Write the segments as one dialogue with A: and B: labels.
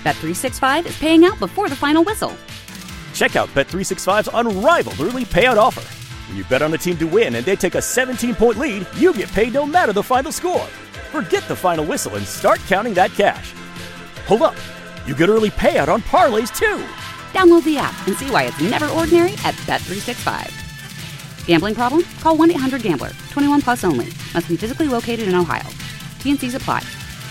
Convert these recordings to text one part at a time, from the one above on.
A: Bet365 is paying out before the final whistle.
B: Check out Bet365's unrivaled early payout offer. When you bet on a team to win and they take a 17-point lead, you get paid no matter the final score. Forget the final whistle and start counting that cash. Hold up. You get early payout on parlays, too.
A: Download the app and see why it's never ordinary at Bet365. Gambling problem? Call 1-800-GAMBLER. 21 plus only. Must be physically located in Ohio. T&Cs apply.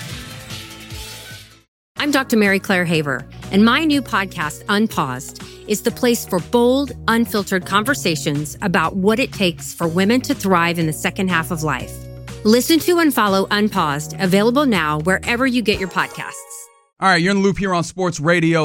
C: I'm Dr. Mary Claire Haver, and my new podcast, Unpaused, is the place for bold, unfiltered conversations about what it takes for women to thrive in the second half of life. Listen to and follow Unpaused, available now wherever you get your podcasts.
D: All right, you're in the loop here on Sports Radio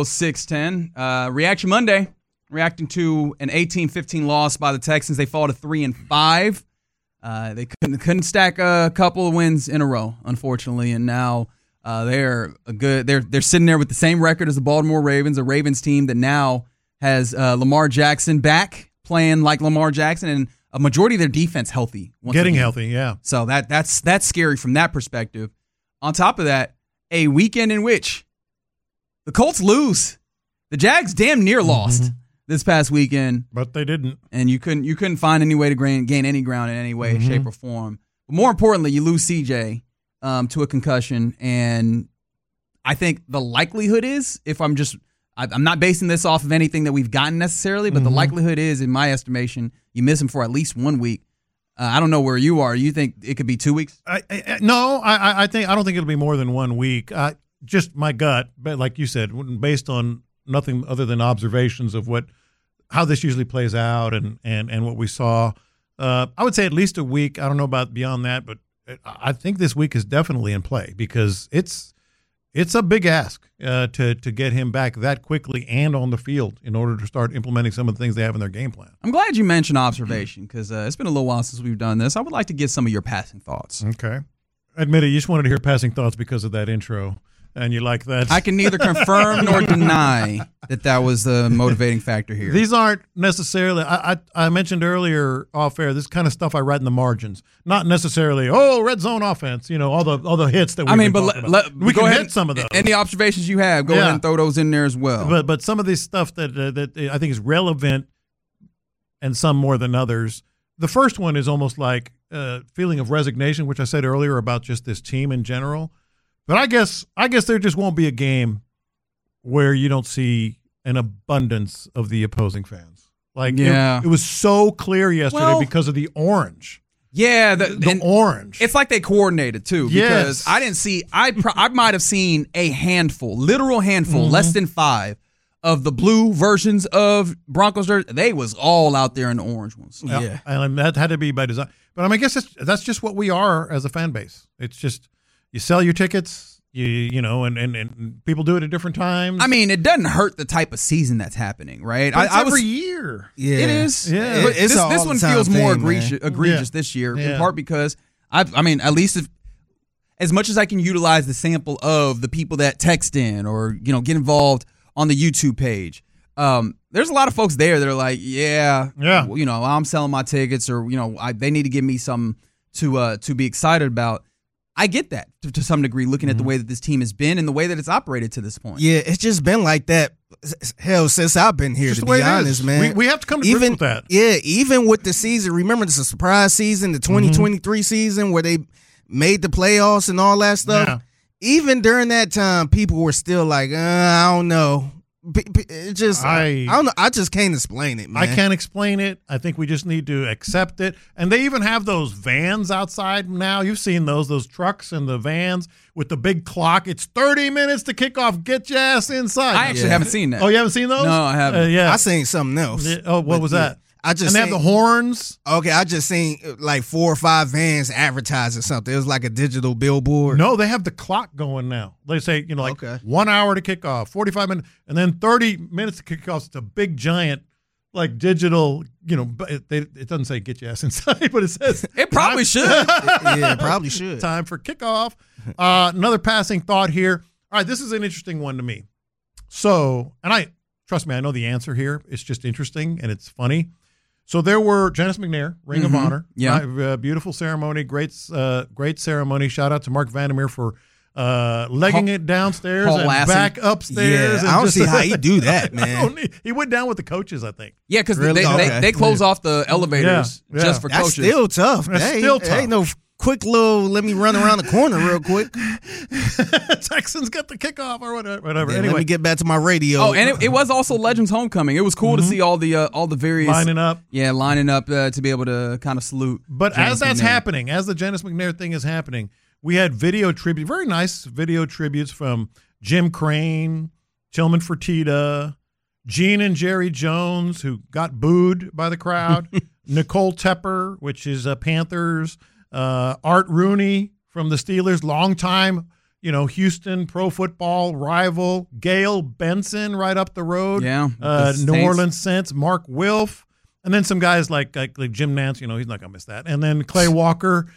D: 610. Reaction Monday, reacting to an 18-15 loss by the Texans. They fall to 3-5. They couldn't stack a couple of wins in a row, unfortunately, and now they're sitting there with the same record as the Baltimore Ravens, a Ravens team that now has Lamar Jackson back playing like Lamar Jackson, and a majority of their defense healthy.
E: Getting healthy, yeah.
D: So that's scary from that perspective. On top of that, a weekend in which the Colts lose. The Jags damn near lost this past weekend,
E: but they didn't.
D: And you couldn't find any way to gain any ground in any way, shape, or form. But more importantly, you lose CJ to a concussion, and I think the likelihood is, I'm not basing this off of anything that we've gotten necessarily, but the likelihood is, in my estimation, you miss him for at least 1 week. I don't know where you are. You think it could be 2 weeks?
E: No, I don't think it'll be more than 1 week. Just my gut, but like you said, based on nothing other than observations of how this usually plays out and what we saw. I would say at least a week. I don't know about beyond that, but I think this week is definitely in play because it's a big ask to get him back that quickly and on the field in order to start implementing some of the things they have in their game plan.
D: I'm glad you mentioned observation because it's been a little while since we've done this. I would like to get some of your passing thoughts.
E: Okay. Admit it, you just wanted to hear passing thoughts because of that intro. And you like that?
D: I can neither confirm nor deny that was the motivating factor here.
E: These aren't necessarily, I mentioned earlier off air, this kind of stuff I write in the margins. Not necessarily, red zone offense, all the hits that we've been talking about. We can hit some of those.
D: Any observations you have, go ahead and throw those in there as well.
E: But some of this stuff that I think is relevant and some more than others. The first one is almost like a feeling of resignation, which I said earlier about just this team in general. But I guess there just won't be a game where you don't see an abundance of the opposing fans. It was so clear yesterday because of the orange.
D: Yeah,
E: the orange.
D: It's like they coordinated too. Because I didn't see. I might have seen a handful, literal handful, less than 5 of the blue versions of Broncos jersey. They was all out there in the orange ones.
E: Yeah, and that had to be by design. But I guess that's just what we are as a fan base. It's just. You sell your tickets, and people do it at different times.
D: I mean, it doesn't hurt the type of season that's happening, right?
E: It's every year.
D: Yeah. It is.
E: Yeah.
D: But this one feels more egregious this year, in part because, at least as much as I can utilize the sample of the people that text in or, get involved on the YouTube page, there's a lot of folks there that are like, I'm selling my tickets or, they need to give me something to be excited about. I get that to some degree, looking at the way that this team has been and the way that it's operated to this point.
F: Yeah, it's just been like that, since I've been here, to be honest, man.
E: We have to come to grips with that.
F: Yeah, even with the season, remember this is a surprise season, the 2023 season where they made the playoffs and all that stuff.
E: Yeah.
F: Even during that time, people were still like, I don't know. It just, I don't know. I just can't explain it, man.
E: I can't explain it. I think we just need to accept it. And they even have those vans outside now. You've seen those trucks and the vans with the big clock. It's 30 minutes to kick off. Get your ass inside.
D: I actually haven't seen that.
E: Oh, you haven't seen those?
D: No, I haven't.
F: I seen something else.
E: What was that?
F: And
E: they have the horns.
F: Okay, I just seen like 4 or 5 vans advertising something. It was like a digital billboard.
E: No, they have the clock going now. They say, 1 hour to kick off, 45 minutes, and then 30 minutes to kick off. It's a big, giant, digital, it doesn't say get your ass inside, but it says.
D: It probably should.
F: It probably should.
E: Time for kickoff. Another passing thought here. All right, this is an interesting one to me. So, and trust me, I know the answer here. It's just interesting and it's funny. So there were Janice McNair, Ring of Honor.
D: Yeah.
E: Beautiful ceremony, great ceremony. Shout out to Mark Vandermeer for legging it downstairs and back upstairs.
F: Yeah, I don't see how he do that, man.
E: He went down with the coaches, I think.
D: Yeah, because they close off the elevators just for coaches.
F: That's still tough.
E: That's still tough.
F: Ain't no quick little, let me run around the corner real quick.
E: Texans get the kickoff or whatever.
F: Yeah, anyway, let me get back to my radio.
D: Oh, and it was also Legends Homecoming. It was cool to see all the various
E: lining up.
D: Yeah, lining up to be able to kind of salute.
E: But Janice as that's McNair. Happening, as the Janice McNair thing is happening, we had video tribute, very nice video tributes from Jim Crane, Tillman Fertitta, Gene and Jerry Jones, who got booed by the crowd, Nicole Tepper, which is Panthers. Art Rooney from the Steelers, longtime, Houston pro football rival. Gail Benson right up the road.
D: Yeah.
E: New Orleans Saints, Mark Wilf. And then some guys like Jim Nance, he's not going to miss that. And then Clay Walker.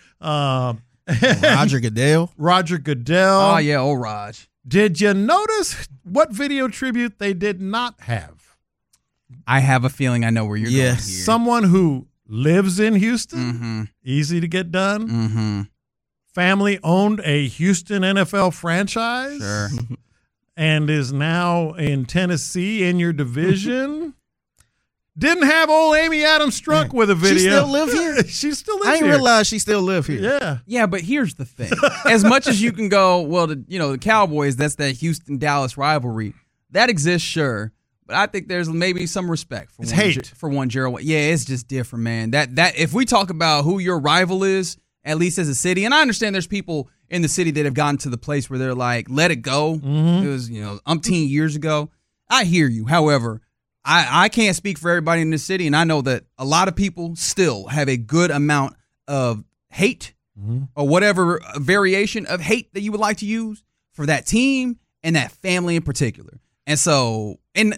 F: Roger Goodell.
E: Oh,
D: yeah, old Raj.
E: Did you notice what video tribute they did not have?
D: I have a feeling I know where you're going here.
E: Someone who lives in Houston, easy to get done. Family owned a Houston NFL franchise,
D: sure,
E: and is now in Tennessee in your division. Didn't have old Amy Adams Strunk with a video.
F: She still live here?
E: She still lives here.
F: I didn't realize she still live here.
E: Yeah,
D: but here's the thing: as much as you can go, well, the Cowboys, that's that Houston-Dallas rivalry that exists, sure. But I think there's maybe some respect for one Gerald. Yeah, it's just different, man. That if we talk about who your rival is, at least as a city, and I understand there's people in the city that have gotten to the place where they're like, let it go. It was, umpteen years ago. I hear you. However, I can't speak for everybody in this city, and I know that a lot of people still have a good amount of hate or whatever variation of hate that you would like to use for that team and that family in particular. And so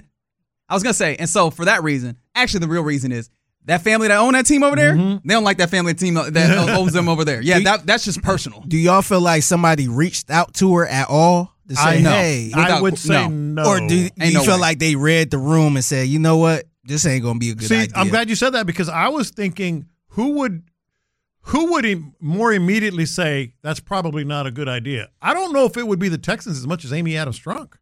D: for that reason, actually the real reason is that family that own that team over there, they don't like that family team that owns them over there. Yeah, that's just personal.
F: Do y'all feel like somebody reached out to her at all to say, hey?
E: I would say no.
F: Or do you feel like they read the room and said, you know what, this ain't going to be a good idea?
E: I'm glad you said that because I was thinking who would more immediately say that's probably not a good idea? I don't know if it would be the Texans as much as Amy Adams Strunk.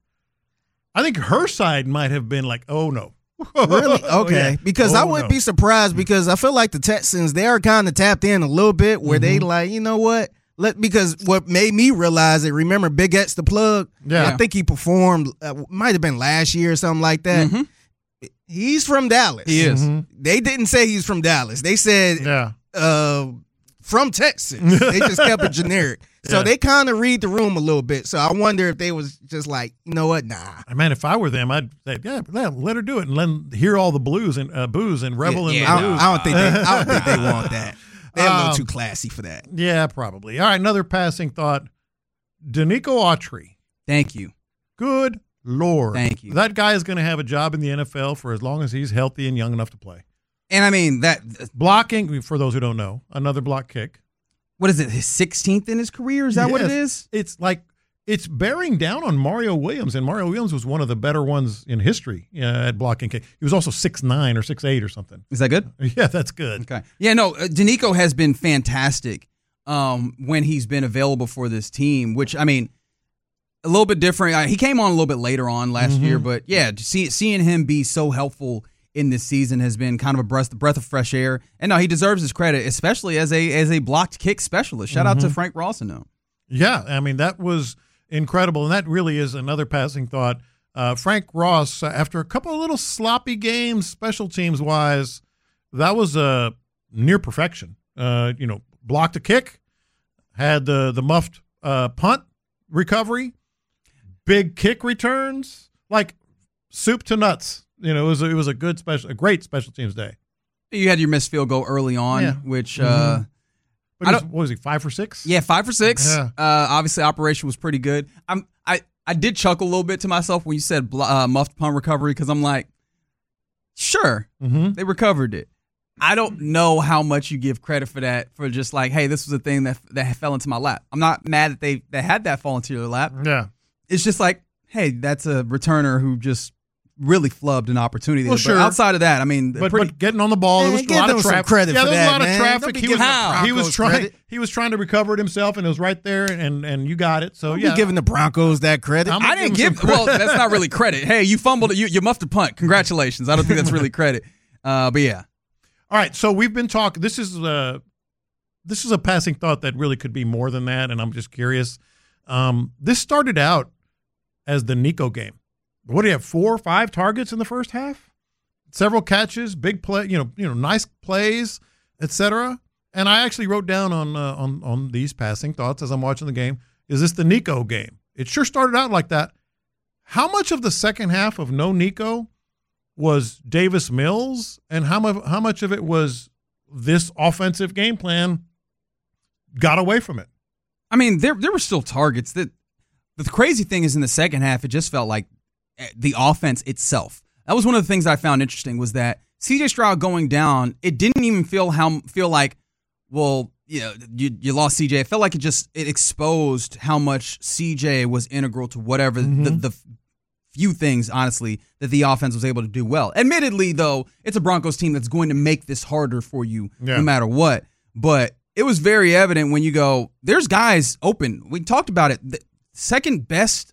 E: I think her side might have been like, oh, no.
F: Really? Okay. Because I wouldn't be surprised because I feel like the Texans, they are kind of tapped in a little bit where they like, you know what? Because what made me realize it, remember Big X the Plug?
E: Yeah.
F: I think he performed, might have been last year or something like that. He's from Dallas.
D: He is.
F: They didn't say he's from Dallas. They said from Texas. They just kept it generic. So they kind of read the room a little bit. So I wonder if they was just like, you know what, nah.
E: Man, if I were them, I'd say, let her do it and hear all the booze and revel in the blues.
F: I don't think they want that. They're a little too classy for that.
E: Yeah, probably. All right, another passing thought. Danico Autry.
D: Thank you.
E: Good Lord.
D: Thank you.
E: That guy is going to have a job in the NFL for as long as he's healthy and young enough to play.
D: And I mean, that
E: blocking, for those who don't know, another block kick.
D: What is it, his 16th in his career? Is that what it is?
E: It's like, it's bearing down on Mario Williams, and Mario Williams was one of the better ones in history at blocking kick. He was also 6'9" or 6'8" or something.
D: Is that good?
E: Yeah, that's good.
D: Okay. Yeah, no, Danico has been fantastic when he's been available for this team, which, I mean, a little bit different. He came on a little bit later on last year, but yeah, seeing him be so helpful in this season has been kind of a breath of fresh air. And no, he deserves his credit, especially as a blocked kick specialist. Shout out to Frank Rawson, though.
E: Yeah, I mean, that was incredible. And that really is another passing thought. Frank Ross, after a couple of little sloppy games, special teams wise, that was near perfection. Blocked a kick, had the muffed punt recovery, big kick returns, like soup to nuts. It was a great special teams day.
D: You had your missed field goal early on, which what
E: was he, 5 for 6?
D: Yeah, 5 for 6.
E: Yeah.
D: Obviously, operation was pretty good. I did chuckle a little bit to myself when you said muffed punt recovery because I'm like, sure, they recovered it. I don't know how much you give credit for that, for just like, hey, this was a thing that fell into my lap. I'm not mad that they had that fall into your lap.
E: Yeah,
D: it's just like, hey, that's a returner who just really flubbed an opportunity.
E: Well,
D: but
E: sure.
D: Outside of that, I mean,
E: but getting on the ball, there was a lot of traffic.
F: Credit
E: yeah,
F: for
E: there was
F: that,
E: a lot
F: man.
E: of traffic. He was trying to recover it himself, and it was right there, and you got it. So
F: You're giving the Broncos that credit.
D: I didn't give. Well, that's not really credit. Hey, you fumbled it. You muffed a punt. Congratulations. I don't think that's really credit. But yeah.
E: All right. So we've been talking. This is a passing thought that really could be more than that, and I'm just curious. This started out as the Nico game. What do you have? 4 or 5 targets in the first half, several catches, big play, nice plays, etc. And I actually wrote down on these passing thoughts as I'm watching the game. Is this the Nico game? It sure started out like that. How much of the second half of no Nico was Davis Mills, and how much of it was this offensive game plan got away from it?
D: I mean, there were still targets. The crazy thing is in the second half, it just felt like the offense itself. That was one of the things I found interesting was that C.J. Stroud going down, it didn't even feel like, well, you lost C.J. It felt like it exposed how much C.J. was integral to whatever the few things, honestly, that the offense was able to do well. Admittedly, though, it's a Broncos team that's going to make this harder for you no matter what. But it was very evident when you go, there's guys open. We talked about it. The second best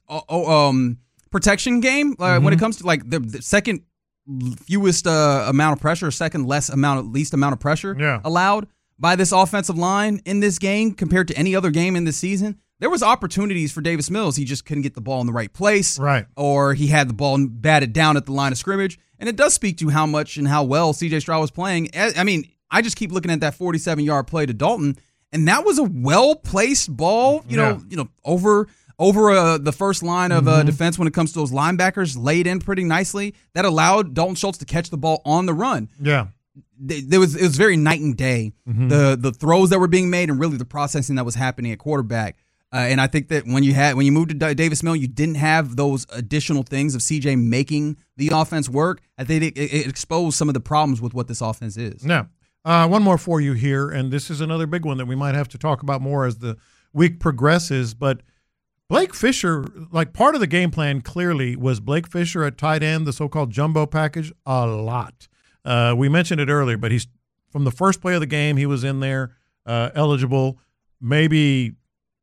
D: protection game when it comes to like the second fewest amount of pressure, least amount of pressure allowed by this offensive line in this game compared to any other game in this season. There was opportunities for Davis Mills. He just couldn't get the ball in the right place.
E: Right.
D: Or he had the ball batted down at the line of scrimmage. And it does speak to how much and how well C.J. Stroud was playing. I mean, I just keep looking at that 47-yard play to Dalton, and that was a well-placed ball, over the first line of defense when it comes to those linebackers, laid in pretty nicely. That allowed Dalton Schultz to catch the ball on the run.
E: Yeah.
D: It was very night and day, the throws that were being made and really the processing that was happening at quarterback. And I think that when you moved to Davis Mills, you didn't have those additional things of CJ making the offense work. I think it exposed some of the problems with what this offense is.
E: Now, one more for you here, and this is another big one that we might have to talk about more as the week progresses. But Blake Fisher, like part of the game plan clearly was Blake Fisher at tight end, the so-called jumbo package, a lot. We mentioned it earlier, but he's from the first play of the game, he was in there eligible, maybe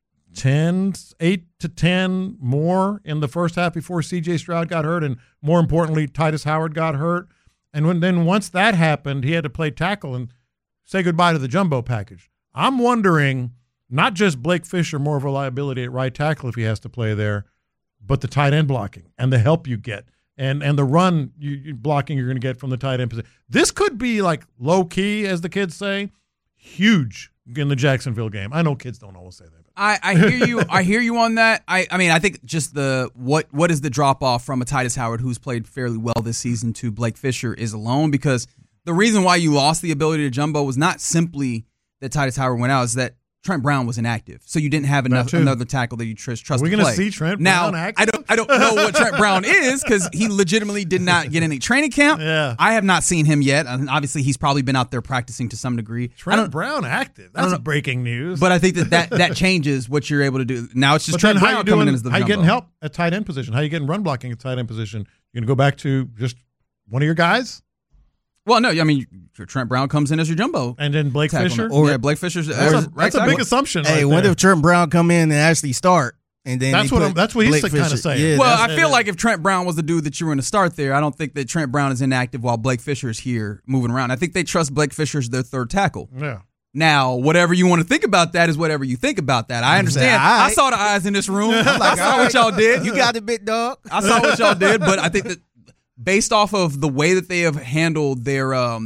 E: 8 to 10 more in the first half before C.J. Stroud got hurt, and more importantly, Titus Howard got hurt. And once that happened, he had to play tackle and say goodbye to the jumbo package. I'm wondering, not just Blake Fisher, more of a liability at right tackle if he has to play there, but the tight end blocking and the help you get and the run blocking you're going to get from the tight end position. This could be like low key, as the kids say, huge in the Jacksonville game. I know kids don't always say that.
D: I hear you. I hear you on that. I mean, I think just what is the drop off from a Titus Howard who's played fairly well this season to Blake Fisher is alone, because the reason why you lost the ability to jumbo was not simply that Titus Howard went out, is that Trent Brown was inactive, so you didn't have another tackle that you trust to play.
E: We're going to see Trent Brown active?
D: I don't know what Trent Brown is, because he legitimately did not get any training camp.
E: Yeah.
D: I have not seen him yet, and obviously he's probably been out there practicing to some degree.
E: Trent Brown active. That's breaking news.
D: But I think that changes what you're able to do. Now it's just Trent Brown coming in as the jumbo.
E: How you getting help at tight end position? How you getting run blocking at tight end position? You're going to go back to just one of your guys?
D: Well, no, I mean, Trent Brown comes in as your jumbo.
E: And then Blake Fisher?
D: Blake Fisher's
E: that's a big assumption.
F: Hey, what if Trent Brown come in and actually start? And then
E: that's what he's kind of saying.
F: Yeah,
D: well, I feel like if Trent Brown was the dude that you were going to start there, I don't think that Trent Brown is inactive while Blake Fisher is here moving around. I think they trust Blake Fisher as their third tackle.
E: Yeah.
D: Now, whatever you want to think about that is whatever you think about that. I understand.
F: Right.
D: I saw the eyes in this room. I saw what y'all did.
F: You got it, big dog.
D: I saw what y'all did, but I think that based off of the way that they have handled their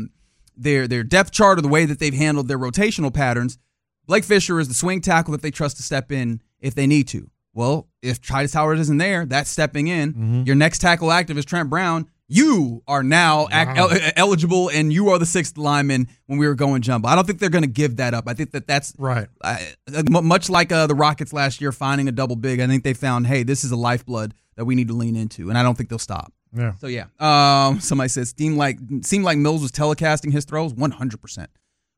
D: depth chart or the way that they've handled their rotational patterns, Blake Fisher is the swing tackle that they trust to step in if they need to. Well, if Titus Howard isn't there, that's stepping in. Your next tackle active is Trent Brown. You are now eligible, and you are the sixth lineman when we were going jumbo. I don't think they're going to give that up. I think that's
E: right.
D: Much like the Rockets last year finding a double big, I think they found, hey, this is a lifeblood that we need to lean into, and I don't think they'll stop.
E: Yeah.
D: So, yeah. Somebody said, seemed like Mills was telecasting his throws. 100%.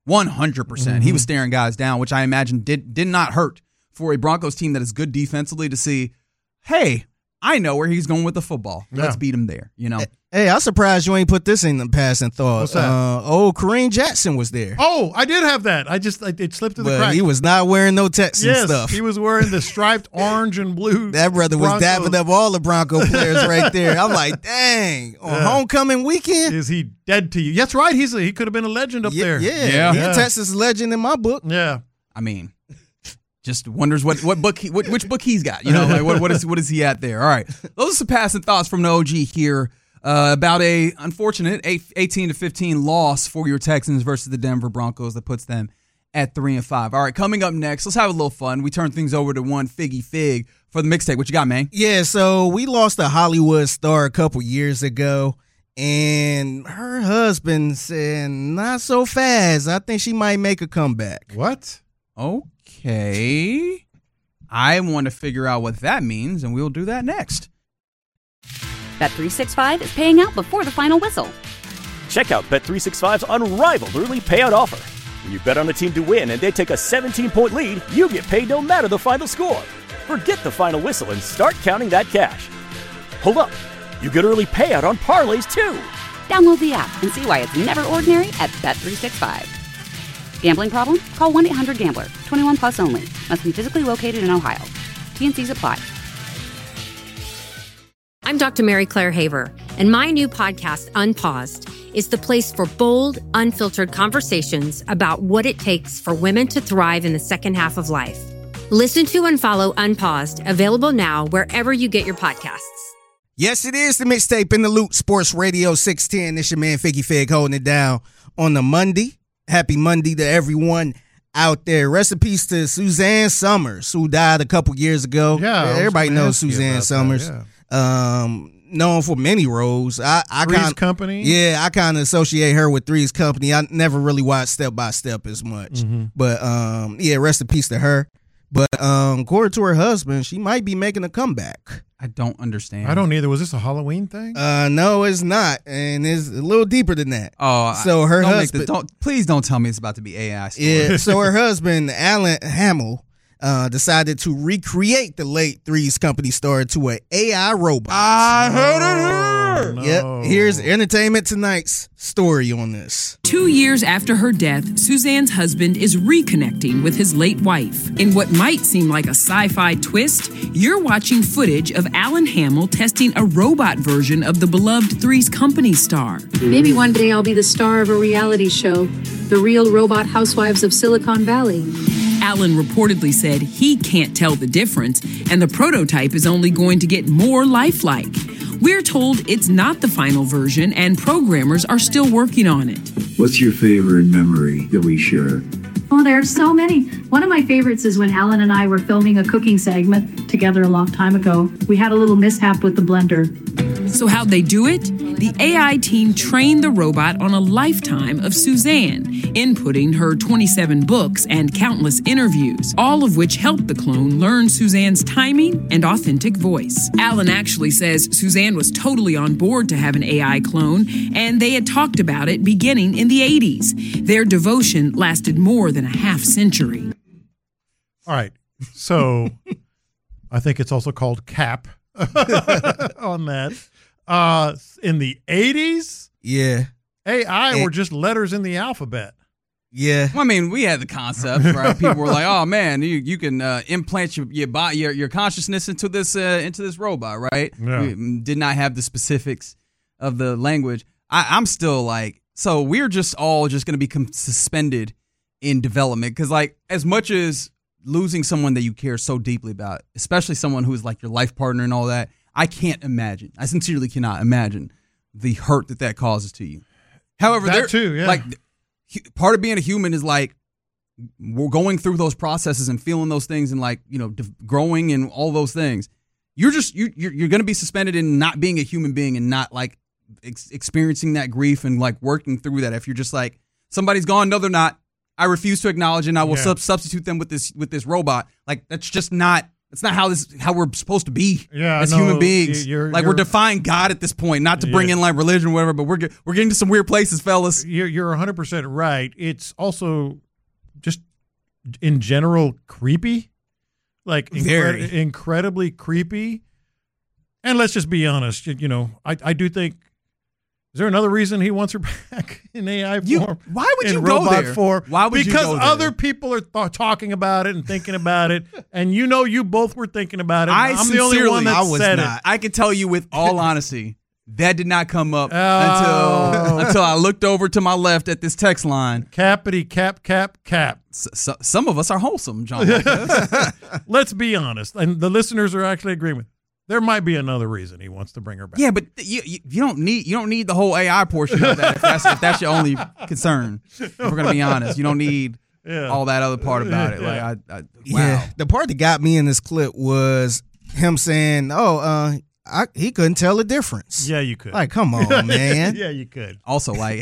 D: 100%. He was staring guys down, which I imagine did not hurt for a Broncos team that is good defensively to see, hey, I know where he's going with the football. Let's beat him there,
F: Hey, I'm surprised you ain't put this in the passing thought.
E: What's that?
F: Kareem Jackson was there.
E: Oh, I did have that. It slipped through the cracks.
F: He was not wearing no Texan stuff.
E: He was wearing the striped orange and blue.
F: That brother was dapping up all the Bronco players right there. I'm like, dang, on homecoming weekend?
E: Is he dead to you? That's right. He could have been a legend up there.
F: Yeah. He's a Texas legend in my book.
E: Yeah.
D: I mean, just wonders which book he's got. What is he at there? All right, those are some passing thoughts from the OG here about a unfortunate 18-15 loss for your Texans versus the Denver Broncos that puts them at 3-5. All right, coming up next, let's have a little fun. We turn things over to one Figgy Fig for the mixtape. What you got, man?
F: Yeah, so we lost a Hollywood star a couple years ago, and her husband said, "Not so fast. I think she might make a comeback."
E: What?
D: Okay. I want to figure out what that means, and we'll do that next.
A: Bet365 is paying out before the final whistle.
B: Check out Bet365's unrivaled early payout offer. When you bet on a team to win and they take a 17-point lead, you get paid no matter the final score. Forget the final whistle and start counting that cash. Hold up. You get early payout on parlays, too.
A: Download the app and see why it's never ordinary at Bet365. Gambling problem? Call 1-800-GAMBLER. 21 plus only. Must be physically located in Ohio. T&Cs apply.
C: I'm Dr. Mary Claire Haver, and my new podcast, Unpaused, is the place for bold, unfiltered conversations about what it takes for women to thrive in the second half of life. Listen to and follow Unpaused, available now wherever you get your podcasts.
F: Yes, it is the mixtape in the loop, Sports Radio 610. This your man Figgy Fig holding it down on the Monday. Happy Monday to everyone out there. Rest in peace to Suzanne Summers, who died a couple years ago.
E: Yeah,
F: everybody knows Suzanne Summers. Known for many roles.
E: Three's Company.
F: Yeah, I kind of associate her with Three's Company. I never really watched Step by Step as much. But rest in peace to her. But according to her husband, she might be making a comeback.
D: I don't understand.
E: I don't either. Was this a Halloween thing?
F: No, it's not, and it's a little deeper than that.
D: Oh,
F: so her husband.
D: Please don't tell me it's about to be AI story.
F: Yeah. So her husband, Alan Hamill, decided to recreate the late Three's Company star to an AI robot.
D: I heard it here.
E: No.
F: Yep. Here's Entertainment Tonight's story on this.
G: 2 years after her death, Suzanne's husband is reconnecting with his late wife. In what might seem like a sci-fi twist, you're watching footage of Alan Hamill testing a robot version of the beloved Three's Company star.
H: Maybe one day I'll be the star of a reality show, The Real Robot Housewives of Silicon Valley.
G: Alan reportedly said he can't tell the difference, and the prototype is only going to get more lifelike. We're told it's not the final version, and programmers are still working on it.
I: What's your favorite memory that we share?
H: Oh, there are so many. One of my favorites is when Alan and I were filming a cooking segment together a long time ago. We had a little mishap with the blender.
G: So how'd they do it? The AI team trained the robot on a lifetime of Suzanne, inputting her 27 books and countless interviews, all of which helped the clone learn Suzanne's timing and authentic voice. Alan actually says Suzanne was totally on board to have an AI clone, and they had talked about it beginning in the 80s. Their devotion lasted more than a half century.
E: All right. So I think it's also called CAP on that. In the 80s, AI were just letters in the alphabet.
F: Yeah.
D: Well, I mean, we had the concept, right? People were like, "Oh man, you can implant your consciousness into this robot," right?
E: Yeah.
D: We did not have the specifics of the language. I'm still like, so we're just all going to become suspended in development because, like, as much as losing someone that you care so deeply about, especially someone who is like your life partner and all that, I can't imagine. I sincerely cannot imagine the hurt that causes to you. However,
E: that too, yeah.
D: Like, part of being a human is like we're going through those processes and feeling those things and like, you know, growing and all those things. You're going to be suspended in not being a human being and not like experiencing that grief and like working through that. If you're just like, somebody's gone, no, they're not. I refuse to acknowledge and I will substitute them with this robot. Like, that's just not. It's not how we're supposed to be as human beings. We're defying God at this point, not to bring in like religion or whatever, but we're getting to some weird places, fellas.
E: You're 100% right. It's also just in general creepy, like incredibly creepy. And let's just be honest. I do think. Is there another reason he wants her back in AI form?
D: Why would you go there?
E: Form?
D: Why would you go there?
E: Because other people are talking about it and thinking about it, and you both were thinking about it. I'm the only one that said it.
D: I can tell you with all honesty, that did not come up until I looked over to my left at this text line.
E: Cappity cap.
D: Some of us are wholesome, John.
E: Let's be honest, and the listeners are actually agreeing with me. There might be another reason he wants to bring her back.
D: Yeah, but you don't need the whole AI portion of that if that's your only concern. If we're gonna be honest, you don't need all that other part about it. Like, wow.
F: Yeah, the part that got me in this clip was him saying, he couldn't tell the difference.
E: Yeah, you could.
F: Like, come on, man.
E: Yeah, you could.
D: Also, like,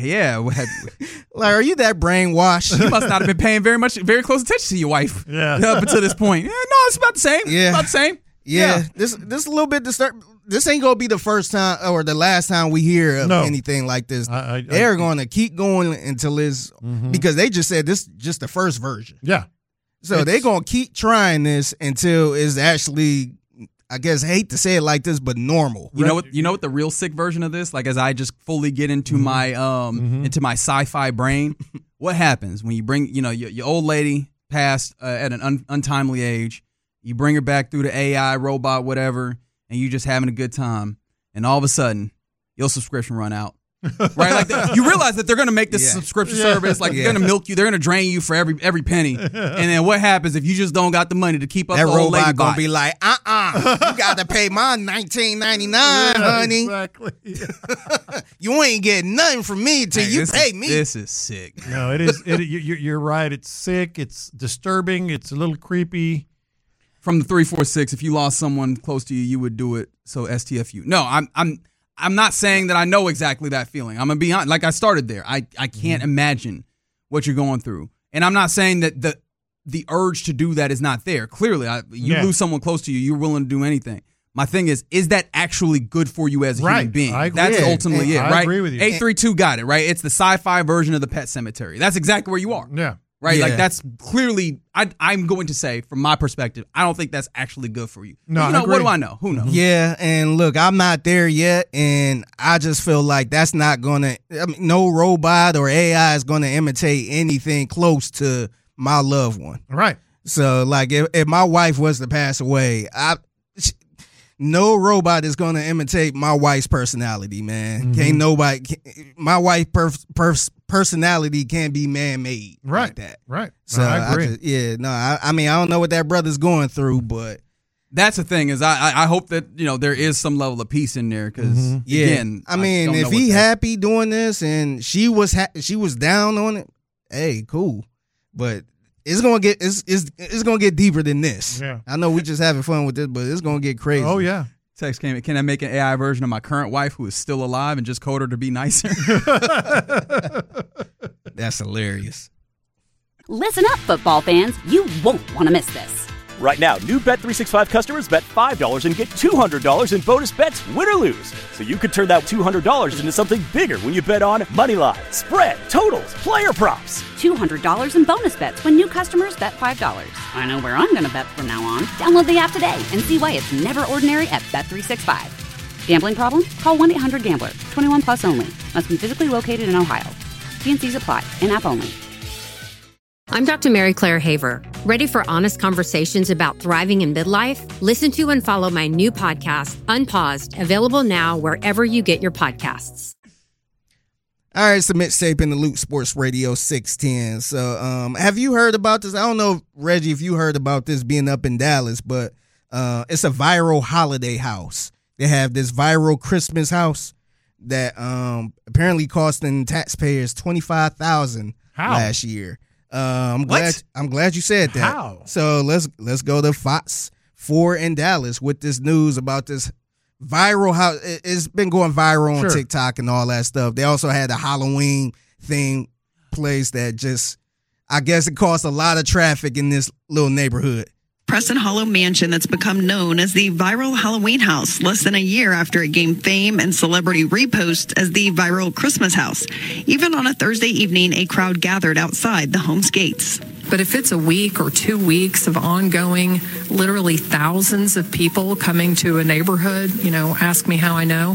F: are you that brainwashed?
D: You must not have been paying very close attention to your wife.
E: Yeah.
D: Up until this point. Yeah, no, it's about the same.
F: Yeah.
D: About the same.
F: Yeah, this a little bit disturbing. This ain't gonna be the first time or the last time we hear of anything like this. They're going to keep going until it's because they just said this is just the first version.
E: Yeah,
F: so they're gonna keep trying this until it's actually, I guess, I hate to say it like this, but normal.
D: You know what the real sick version of this? Like, as I just fully get into my into my sci-fi brain, what happens when you bring your old lady passed at an untimely age? You bring her back through the AI, robot, whatever, and you just having a good time. And all of a sudden, your subscription run out. Right? Like you realize that they're going to make this subscription service. Like they're going to milk you. They're going to drain you for every penny. And then what happens if you just don't got the money to keep up
F: that
D: the old lady
F: robot going to be like, you got to pay my $19.99, honey.
E: Exactly.
F: You ain't getting nothing from me until you pay me.
D: This is sick.
E: No, it is. You're right. It's sick. It's disturbing. It's a little creepy.
D: From the 346, if you lost someone close to you, you would do it. So STFU. No, I'm not saying that I know exactly that feeling. I'm gonna be honest. Like I started there. I can't imagine what you're going through, and I'm not saying that the urge to do that is not there. Clearly, you lose someone close to you, you're willing to do anything. My thing is that actually good for you as a human being? That's ultimately it, right? I agree with you. 832 got it right. It's the sci-fi version of the Pet Cemetery. That's exactly where you are.
E: Yeah.
D: Right, like that's clearly. I'm going to say, from my perspective, I don't think that's actually good for you.
E: No,
D: what do I know? Who knows?
F: Yeah, and look, I'm not there yet, and I just feel like that's not gonna. No robot or AI is gonna imitate anything close to my loved one.
E: Right.
F: So, like, if my wife was to pass away, no robot is gonna imitate my wife's personality, man. Can't nobody. My wife's personality can't be man-made like that.
E: Right.
F: So
E: I agree.
F: I mean, I don't know what that brother's going through, but
D: that's the thing is I hope that there is some level of peace in there because again,
F: I mean, if he happy doing this and she was down on it, hey, cool, but it's gonna get deeper than this.
E: Yeah.
F: I know we just having fun with this, but it's gonna get crazy.
E: Oh yeah.
D: Text came in. Can I make an AI version of my current wife who is still alive and just code her to be nicer?
F: That's hilarious.
A: Listen up, football fans. You won't want to miss this.
B: Right now, new Bet365 customers bet $5 and get $200 in bonus bets, win or lose. So you could turn that $200 into something bigger when you bet on moneyline, spread, totals, player props.
A: $200 in bonus bets when new customers bet $5. I know where I'm going to bet from now on. Download the app today and see why it's never ordinary at Bet365. Gambling problem? Call 1-800-GAMBLER. 21 plus only. Must be physically located in Ohio. T&Cs apply. In-app only.
C: I'm Dr. Mary Claire Haver. Ready for honest conversations about thriving in midlife? Listen to and follow my new podcast, Unpaused, available now wherever you get your podcasts.
F: All right, it's the mixtape in the Loop Sports Radio 610. So, have you heard about this? I don't know, Reggie, if you heard about this being up in Dallas, but it's a viral holiday house. They have this viral Christmas house that apparently costing taxpayers $25,000 last year. I'm glad you said that.
E: How?
F: So let's go to Fox 4 in Dallas with this news about this viral house. It's been going viral on TikTok and all that stuff. They also had a Halloween theme place that just, I guess it caused a lot of traffic in this little neighborhood.
J: Preston Hollow mansion that's become known as the viral Halloween house less than a year after it gained fame and celebrity repost as the viral Christmas house. Even on a Thursday evening, a crowd gathered outside the home's gates.
K: But if it's a week or 2 weeks of ongoing, literally thousands of people coming to a neighborhood, ask me how I know,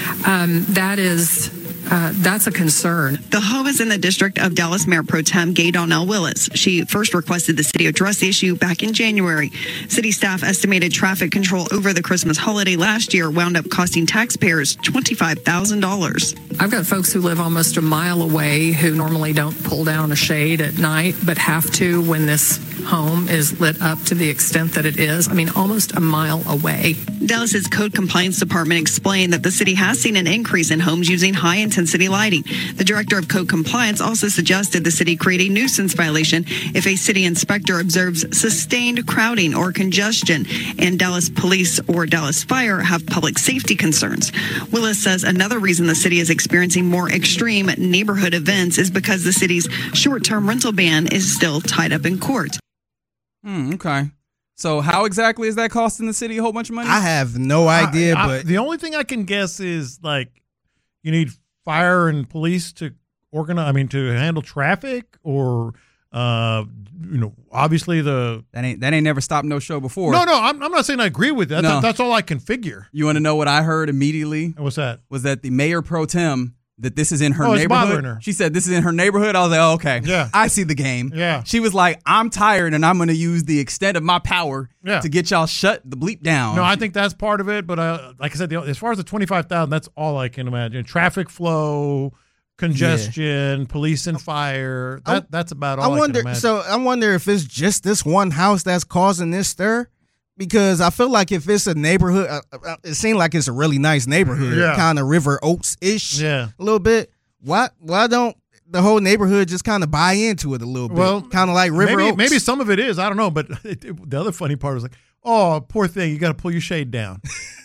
K: that's a concern.
J: The Ho is in the district of Dallas Mayor Pro Tem Gay Donnell Willis. She first requested the city address the issue back in January. City staff estimated traffic control over the Christmas holiday last year wound up costing taxpayers $25,000.
K: I've got folks who live almost a mile away who normally don't pull down a shade at night, but have to when this home is lit up to the extent that it is. Almost a mile away.
J: Dallas's Code Compliance Department explained that the city has seen an increase in homes using high-intensity lighting. The director of Code Compliance also suggested the city create a nuisance violation if a city inspector observes sustained crowding or congestion, and Dallas Police or Dallas Fire have public safety concerns. Willis says another reason the city is experiencing more extreme neighborhood events is because the city's short-term rental ban is still tied up in court.
D: Okay. So how exactly is that costing the city a whole bunch of money?
F: I have no idea, but
E: the only thing I can guess is you need fire and police to to handle traffic, or obviously that
D: ain't never stopped no show before.
E: No, I'm not saying I agree with that.
D: No.
E: That's all I can figure.
D: You want to know what I heard immediately?
E: What's that?
D: Was that the mayor pro tem, that this is in her
E: it's bothering
D: neighborhood.
E: her.
D: She said this is in her neighborhood. I was like, oh, okay.
E: Yeah.
D: I see the game.
E: Yeah.
D: She was like, I'm tired and I'm going to use the extent of my power to get y'all shut the bleep down.
E: No, I think that's part of it. But like I said, as far as the 25,000, that's all I can imagine. Traffic flow, congestion, police and fire. That's about all I can imagine.
F: So I wonder if it's just this one house that's causing this stir. Because I feel like if it's a neighborhood, it seems like it's a really nice neighborhood, kind of River Oaks-ish a little bit. Why don't the whole neighborhood just kind of buy into it a little bit? Well, kind of like River Oaks.
E: Maybe some of it is. I don't know. But the other funny part was oh, poor thing, you got to pull your shade down.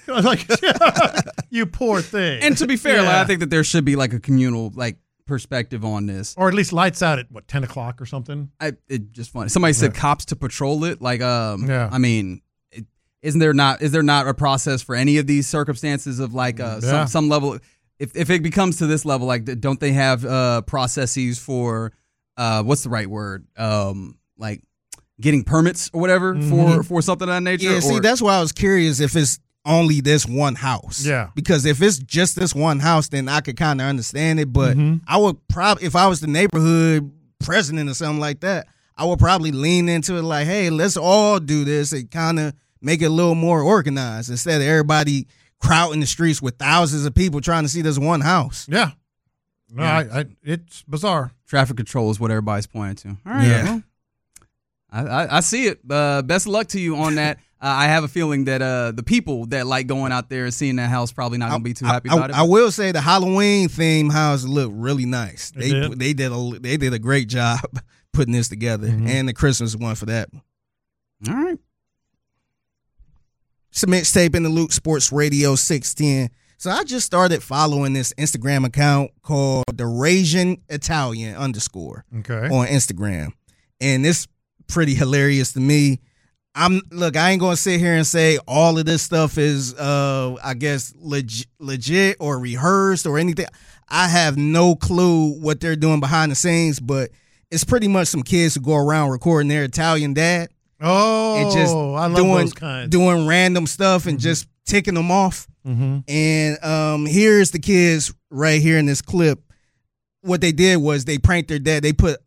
E: You poor thing.
D: And to be fair, I think that there should be a communal perspective on this,
E: or at least lights out at 10 o'clock or something.
D: It just funny. Somebody said cops to patrol it. Is there not a process for any of these circumstances of some level? If it becomes to this level, don't they have processes for what's the right word? Getting permits or whatever for something of that nature?
F: Yeah, see, that's why I was curious if it's only this one house.
E: Yeah.
F: Because if it's just this one house, then I could kind of understand it. But I would probably, if I was the neighborhood president or something like that, I would probably lean into it hey, let's all do this and kind of make it a little more organized instead of everybody crowding the streets with thousands of people trying to see this one house.
E: Yeah. No, it's bizarre.
D: Traffic control is what everybody's pointing to. All right. Yeah. Well, I see it. Best of luck to you on that. I have a feeling that the people that like going out there and seeing that house probably not going to be too happy about it.
F: I will say the Halloween theme house looked really nice. They did a great job putting this together, and the Christmas one for that.
D: All right.
F: It's a mixtape in the Loop Sports Radio 610. So I just started following this Instagram account called the Raging Italian _ on Instagram. And it's pretty hilarious to me. I ain't going to sit here and say all of this stuff is, I guess, legit or rehearsed or anything. I have no clue what they're doing behind the scenes, but it's pretty much some kids who go around recording their Italian dad.
E: Oh,
F: and just
E: I love those kinds.
F: Doing random stuff and just ticking them off. And here's the kids right here in this clip. What they did was they pranked their dad. They put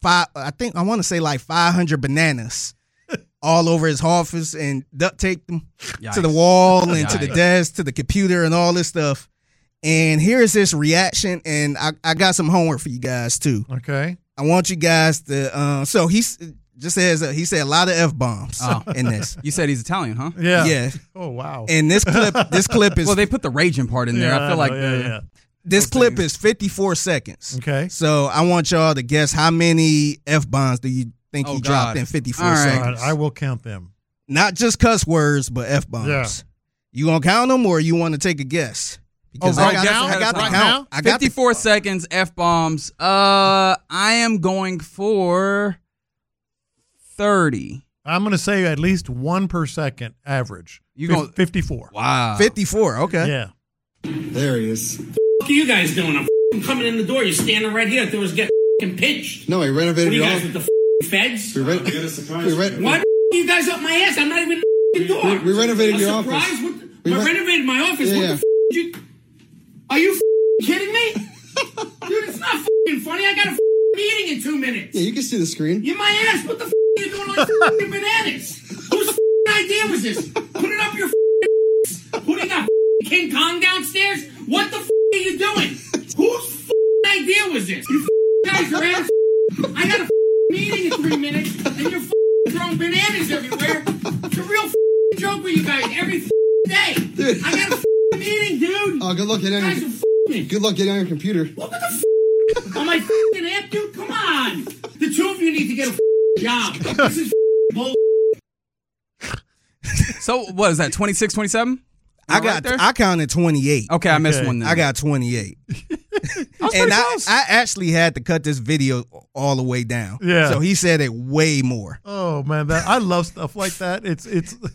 F: 500 bananas all over his office and duct taped them to the wall and to the desk, to the computer and all this stuff. And here's his reaction. And I got some homework for you guys too.
E: Okay.
F: I want you guys to, so he's just says, he said a lot of F-bombs in this.
D: You said he's Italian, huh?
F: Yeah.
E: Oh, wow.
F: And this clip is.
D: Well, they put the raging part in there. I feel like.
F: This clip is 54 seconds.
E: Okay.
F: So I want y'all to guess how many F-bombs do you think he dropped in 54 seconds?
E: I will count them.
F: Not just cuss words, but F-bombs. Yeah. You gonna count them or you want to take a guess?
E: Because I got the count.
D: 54 seconds, F-bombs. I am going for 30.
E: I'm going to say at least 1 per second average.
D: You go
E: 54.
D: Wow.
F: 54, okay.
E: Yeah.
L: There he is.
M: What are you guys doing? I'm coming in the door. You're standing right here. The door's getting pinched.
L: No, he renovated
M: what are you
L: it
M: guys
L: all.
M: with the
L: feds.
M: Why
L: you guys up my ass? I'm not even the door.
M: We renovated your office.
L: I renovated my office.
M: Yeah,
L: what the did you? Are you kidding me? Dude, it's not funny. I got a meeting in 2 minutes.
M: Yeah, you can see the screen.
L: You my ass. What the are you doing like bananas? Whose idea was this? Put it up your Who do you got? King Kong downstairs? What the are you doing? Whose idea was this? You guys are ass. I got a meeting in 3 minutes, and you're throwing bananas everywhere. It's a real joke with you guys every day.
M: Dude.
L: I got a meeting, dude.
M: Oh, good luck getting on your your computer.
L: Look at the on my amp, dude. Come on. The two of you need to get a job. This is bull.
D: So what is that? 26, 27?
F: I counted 28.
D: Okay, I missed one then.
F: I got 28. And I actually had to cut this video all the way down.
E: Yeah.
F: So he said it way more.
E: Oh man, I love stuff like that. It's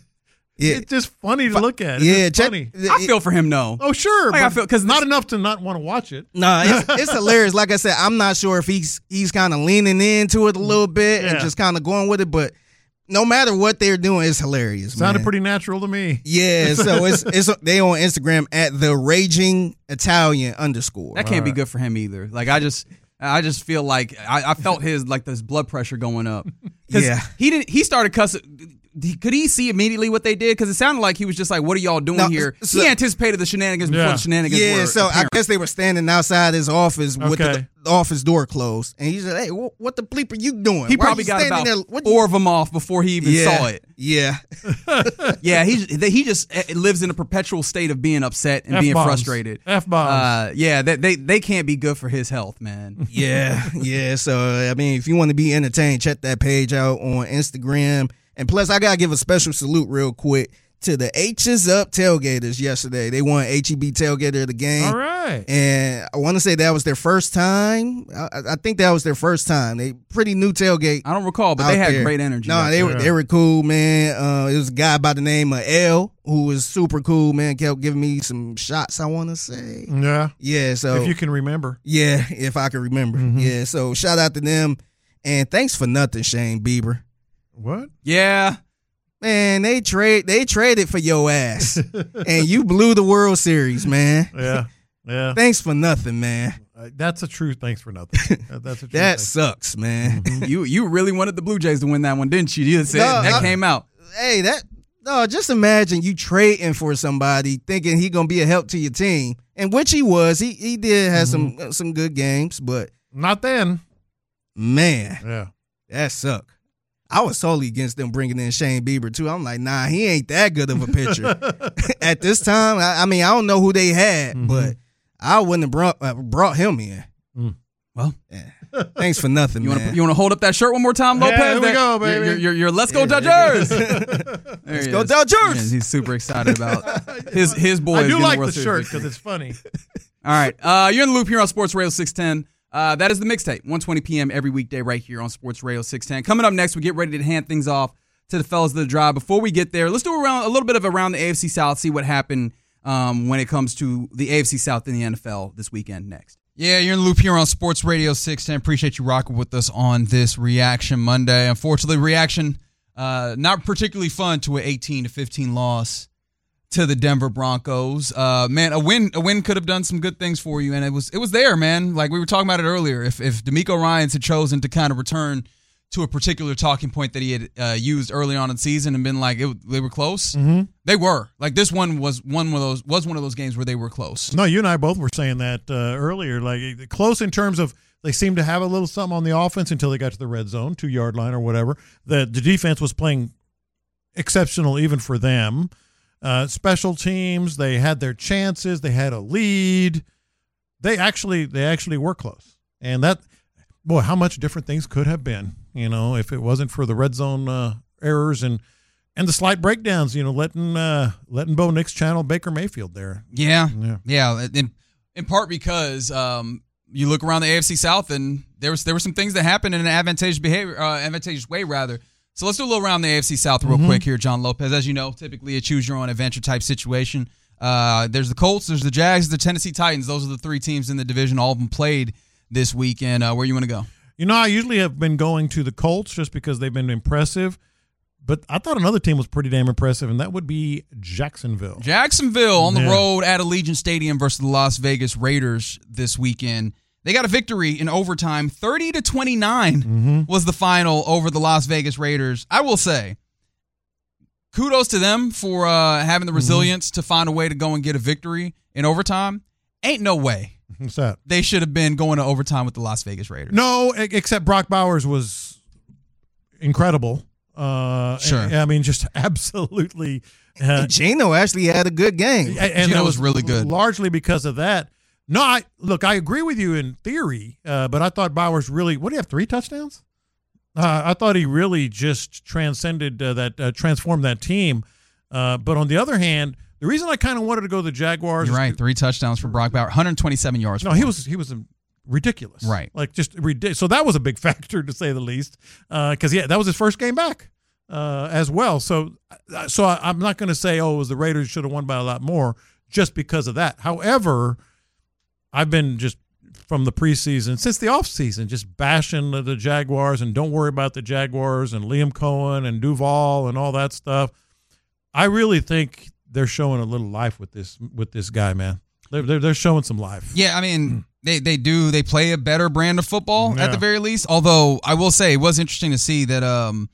E: just funny to look at. It's funny.
D: I feel for him, though.
E: Oh sure,
D: like,
E: but
D: I feel because
E: not enough to not want to watch it.
F: No, it's hilarious. Like I said, I'm not sure if he's kind of leaning into it a little bit and just kind of going with it, but. No matter what they're doing, it's hilarious.
E: Sounded pretty natural to me.
F: Yeah, so it's they on Instagram at the Raging Italian _.
D: That can't be good for him either. Like I just feel like I felt his blood pressure going up.
F: Yeah,
D: he started cussing. Could he see immediately what they did? Because it sounded like he was just like, "What are y'all doing here?" He anticipated the shenanigans before the shenanigans were.
F: Yeah, so
D: apparent.
F: I guess they were standing outside his office with the office door closed, and he said, "Hey, what the bleep are you doing?"
D: He probably got about 4 of them off before he even saw it.
F: Yeah,
D: yeah. He just lives in a perpetual state of being upset and being frustrated.
E: F-bombs.
D: Yeah, they can't be good for his health, man.
F: Yeah. So I mean, if you want to be entertained, check that page out on Instagram. And plus, I got to give a special salute real quick to the H's Up tailgaters yesterday. They won HEB tailgater of the game.
E: All right.
F: And I want to say that was their first time. I think that was their first time. They pretty new tailgate.
D: I don't recall, but they had great energy.
F: No, they were cool, man. It was a guy by the name of L who was super cool, man. Kept giving me some shots, I want to say.
E: Yeah.
F: Yeah, so.
E: If you can remember.
F: Yeah, if I can remember. Mm-hmm. Yeah, so shout out to them. And thanks for nothing, Shane Bieber.
E: What?
D: Yeah.
F: Man, they traded for your ass. And you blew the World Series, man.
E: Yeah.
F: Thanks for nothing, man.
E: That's a true thanks for nothing. That's a true
F: that sucks, man.
D: Mm-hmm. You really wanted the Blue Jays to win that one, didn't you? You said that came out.
F: Hey, just imagine you trading for somebody thinking he gonna be a help to your team. And which he was. He did have some good games, but
E: not then.
F: Man.
E: Yeah.
F: That sucked. I was totally against them bringing in Shane Bieber, too. I'm like, nah, he ain't that good of a pitcher. At this time, I mean, I don't know who they had, but I wouldn't have brought him in.
D: Well,
F: thanks for nothing, man.
D: You want to hold up that shirt one more time, Lopez?
E: Yeah, here we go, baby.
D: You're Let's Go Dodgers.
F: Let's go Dodgers.
D: He's super excited about his boys.
E: I do like the
D: Series
E: shirt because it's funny.
D: All right. You're in the loop here on Sports Radio 610. That is the mixtape, 1:20 p.m. every weekday right here on Sports Radio 610. Coming up next, we get ready to hand things off to the fellas of the drive. Before we get there, let's do a little bit of around the AFC South, see what happened when it comes to the AFC South in the NFL this weekend next. Yeah, you're in the loop here on Sports Radio 610. Appreciate you rocking with us on this Reaction Monday. Unfortunately, reaction not particularly fun to an 18-15 loss to the Denver Broncos. Man, a win could have done some good things for you, and it was there, man. Like we were talking about it earlier. If DeMeco Ryans had chosen to kind of return to a particular talking point that he had used early on in the season and been like they were close, they were. Like this one was one of those games where they were close.
E: No, you and I both were saying that earlier. Like close in terms of they seemed to have a little something on the offense until they got to the red zone, 2-yard line or whatever. The defense was playing exceptional even for them. Special teams, they had their chances. They had a lead. They actually were close. And that, boy, how much different things could have been, if it wasn't for the red zone errors and the slight breakdowns, letting Bo Nix channel Baker Mayfield there.
D: Yeah. In part because you look around the AFC South and there were some things that happened in an advantageous way rather. So let's do a little around the AFC South real quick here, John Lopez. As you know, typically a choose-your-own-adventure type situation. There's the Colts, there's the Jags, the Tennessee Titans. Those are the 3 teams in the division. All of them played this weekend. Where you want to go?
E: I usually have been going to the Colts just because they've been impressive. But I thought another team was pretty damn impressive, and that would be Jacksonville.
D: Jacksonville on the road at Allegiant Stadium versus the Las Vegas Raiders this weekend. They got a victory in overtime. 30-29 was the final over the Las Vegas Raiders. I will say, kudos to them for having the resilience to find a way to go and get a victory in overtime. Ain't no way.
E: What's that?
D: They should have been going to overtime with the Las Vegas Raiders.
E: No, except Brock Bowers was incredible.
D: Sure.
E: I mean, just absolutely.
F: Geno actually had a good game.
E: And
D: Geno was really good.
E: Largely because of that. No, I agree with you in theory, but I thought Bowers really, what do you have, 3 touchdowns? I thought he really just transcended transformed that team. But on the other hand, the reason I kind of wanted to go to the Jaguars.
D: You're right, 3 touchdowns for Brock Bowers, 127 yards.
E: No, he was ridiculous.
D: Right.
E: Like just ridiculous. So that was a big factor to say the least. Because that was his first game back as well. So I'm not going to say, it was the Raiders should have won by a lot more just because of that. However, I've been just from the preseason, since the offseason, just bashing the Jaguars and don't worry about the Jaguars and Liam Cohen and Duval and all that stuff. I really think they're showing a little life with this guy, man. They're showing some life.
D: Yeah, I mean, they do. They play a better brand of football at the very least. Although I will say it was interesting to see that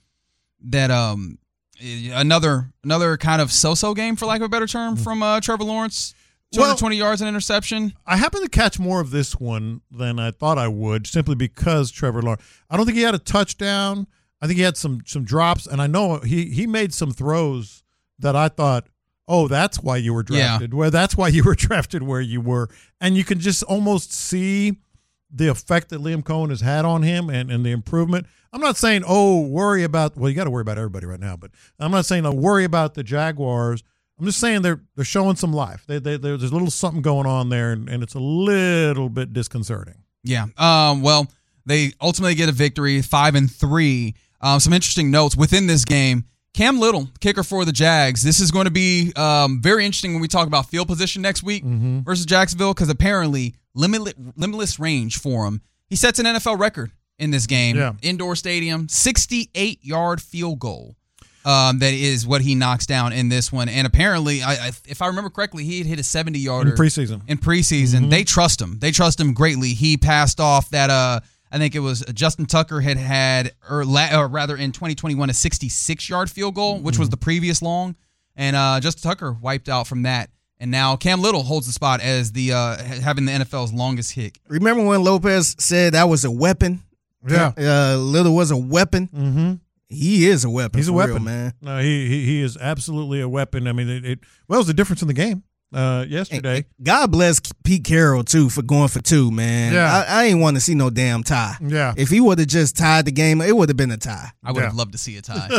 D: another kind of so-so game, for lack of a better term, from Trevor Lawrence. 220 yards and interception.
E: I happened to catch more of this one than I thought I would, simply because Trevor Lawrence. I don't think he had a touchdown. I think he had some drops, and I know he made some throws that I thought, that's why you were drafted.
D: Yeah.
E: That's why you were drafted where you were. And you can just almost see the effect that Liam Cohen has had on him and the improvement. I'm not saying, worry about – well, you got to worry about everybody right now, but I'm not saying worry about the Jaguars. I'm just saying they're showing some life. There's a little something going on there, and it's a little bit disconcerting.
D: Yeah. Well, they ultimately get a victory, 5-3. Some interesting notes within this game. Cam Little, kicker for the Jags. This is going to be very interesting when we talk about field position next week versus Jacksonville, because apparently limitless range for him. He sets an NFL record in this game.
E: Yeah.
D: Indoor stadium, 68-yard field goal. That is what he knocks down in this one. And apparently, if I remember correctly, he had hit a 70-yarder.
E: In
D: preseason. They trust him. They trust him greatly. He passed off that, I think it was Justin Tucker had or rather in 2021, a 66-yard field goal, which was the previous long. And Justin Tucker wiped out from that. And now Cam Little holds the spot as the having the NFL's longest hit.
F: Remember when Lopez said that was a weapon?
E: Yeah.
F: Little was a weapon?
E: Mm-hmm.
F: He is a weapon.
E: He's a weapon,
F: real, man.
E: No, he is absolutely a weapon. I mean, it was the difference in the game yesterday.
F: And God bless Pete Carroll too for going for 2, man.
E: Yeah.
F: I ain't want to see no damn tie.
E: Yeah.
F: If he would have just tied the game, it would have been a tie.
D: I would have loved to see a tie.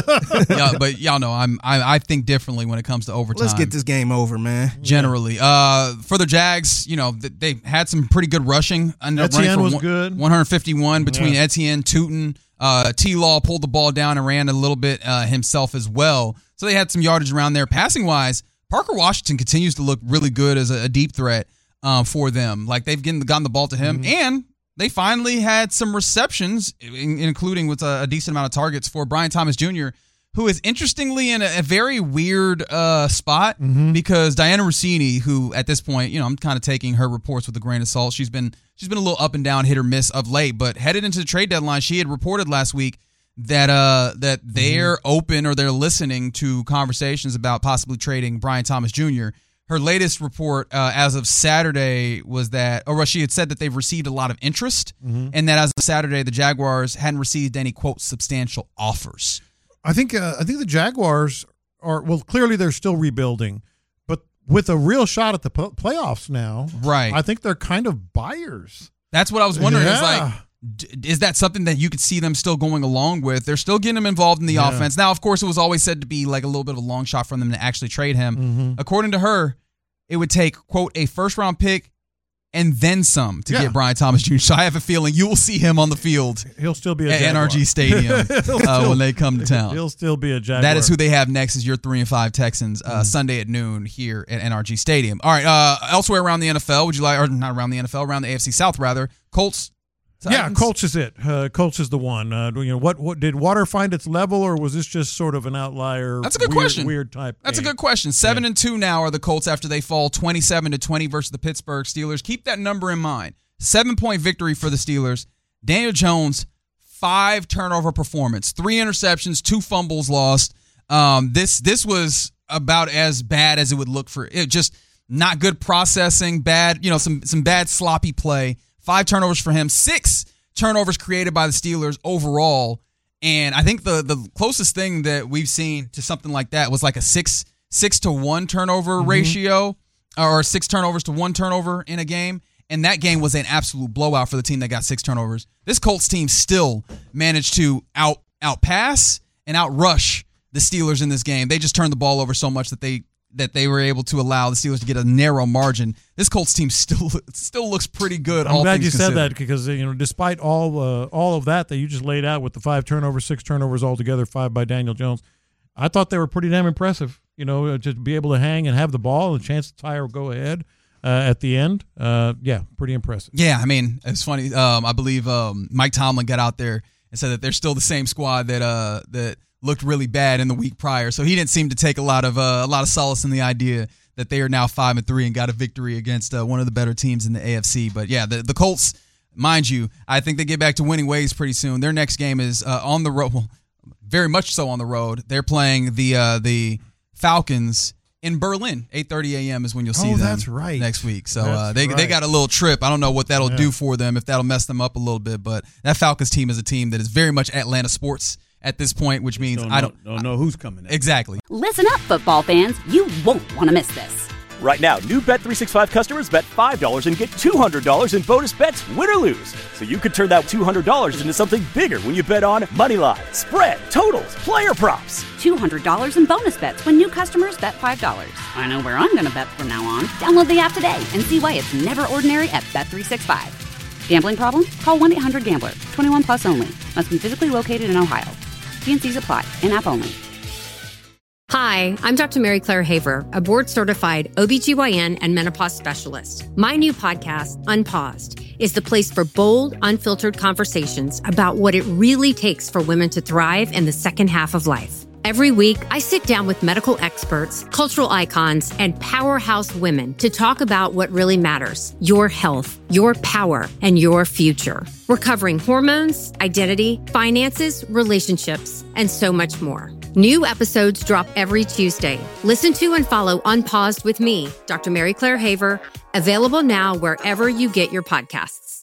D: But y'all know I think differently when it comes to overtime.
F: Let's get this game over, man.
D: Generally, for the Jags, they had some pretty good rushing.
E: Etienne was good.
D: 151 between Etienne, Tootin. T-Law pulled the ball down and ran a little bit himself as well. So they had some yardage around there. Passing-wise, Parker Washington continues to look really good as a deep threat for them. Like, they've gotten the ball to him, and they finally had some receptions, including with a decent amount of targets for Brian Thomas Jr., who is interestingly in a very weird spot because Diana Rossini, who at this point, I'm kind of taking her reports with a grain of salt. She's been a little up and down, hit or miss of late, but headed into the trade deadline, she had reported last week that they're open or they're listening to conversations about possibly trading Brian Thomas Jr. Her latest report as of Saturday was that, or she had said that they've received a lot of interest, and that as of Saturday, the Jaguars hadn't received any, quote, substantial offers.
E: I think the Jaguars are, well, clearly they're still rebuilding, but with a real shot at the playoffs now,
D: right?
E: I think they're kind of buyers.
D: That's what I was wondering.
E: Yeah.
D: Is that something that you could see them still going along with? They're still getting him involved in the offense. Now, of course, it was always said to be like a little bit of a long shot for them to actually trade him. According to her, it would take, quote, a first-round pick and then some to get Brian Thomas Jr. So I have a feeling you will see him on the field.
E: He'll still be
D: at NRG Stadium when they come to town.
E: He'll still be a Jaguar.
D: That is who they have next is your 3-5 Texans Sunday at noon here at NRG Stadium. All right, elsewhere around the NFL, would you like, or not around the NFL, around the AFC South rather, Colts
E: Yeah, Colts is it. Colts is the one. What did water find its level, or was this just sort of an outlier?
D: That's a good question.
E: Weird type.
D: That's
E: game?
D: a good question. 7-2 now are the Colts after they fall 27-20 versus the Pittsburgh Steelers. Keep that number in mind. 7-point victory for the Steelers. Daniel Jones, 5 turnover performance, 3 interceptions, 2 fumbles lost. This was about as bad as it would look for it. Just not good processing, bad, some bad sloppy play. 5 turnovers for him, 6 turnovers created by the Steelers overall. And I think the closest thing that we've seen to something like that was like a 6-to-1 turnover ratio, or 6 turnovers to 1 turnover in a game. And that game was an absolute blowout for the team that got 6 turnovers. This Colts team still managed to outpass and outrush the Steelers in this game. They just turned the ball over so much that they were able to allow the Steelers to get a narrow margin. This Colts team still looks pretty good.
E: I'm glad you said that, because despite all of that you just laid out with the 5 turnovers, 6 turnovers altogether, 5 by Daniel Jones, I thought they were pretty damn impressive. To be able to hang and have the ball and a chance to tie or go ahead at the end. Pretty impressive.
D: Yeah, I mean, it's funny. I believe Mike Tomlin got out there and said that they're still the same squad that looked really bad in the week prior. So he didn't seem to take a lot of solace in the idea that they are now 5-3 and got a victory against one of the better teams in the AFC. But yeah, the Colts, mind you, I think they get back to winning ways pretty soon. Their next game is on the road, very much so on the road. They're playing the Falcons in Berlin. 8:30 a.m. is when you'll see them.
E: That's right.
D: Next week. So they got a little trip. I don't know what that'll do for them, if that'll mess them up a little bit. But that Falcons team is a team that is very much Atlanta sports at this point, which means I don't
N: know who's coming in.
D: Exactly.
A: Listen up, football fans. You won't want to miss this.
B: Right now, new Bet365 customers bet $5 and get $200 in bonus bets, win or lose. So you could turn that $200 into something bigger when you bet on moneyline, spread, totals, player props.
A: $200 in bonus bets when new customers bet $5. I know where I'm going to bet from now on. Download the app today and see why it's never ordinary at Bet365. Gambling problem? Call 1-800-GAMBLER. 21 plus only. Must be physically located in Ohio. T&Cs apply. In-app only.
C: Hi, I'm Dr. Mary Claire Haver, a board-certified OBGYN and menopause specialist. My new podcast, Unpaused, is the place for bold, unfiltered conversations about what it really takes for women to thrive in the second half of life. Every week, I sit down with medical experts, cultural icons, and powerhouse women to talk about what really matters: your health, your power, and your future. We're covering hormones, identity, finances, relationships, and so much more. New episodes drop every Tuesday. Listen to and follow Unpaused with me, Dr. Mary Claire Haver, available now wherever you get your podcasts.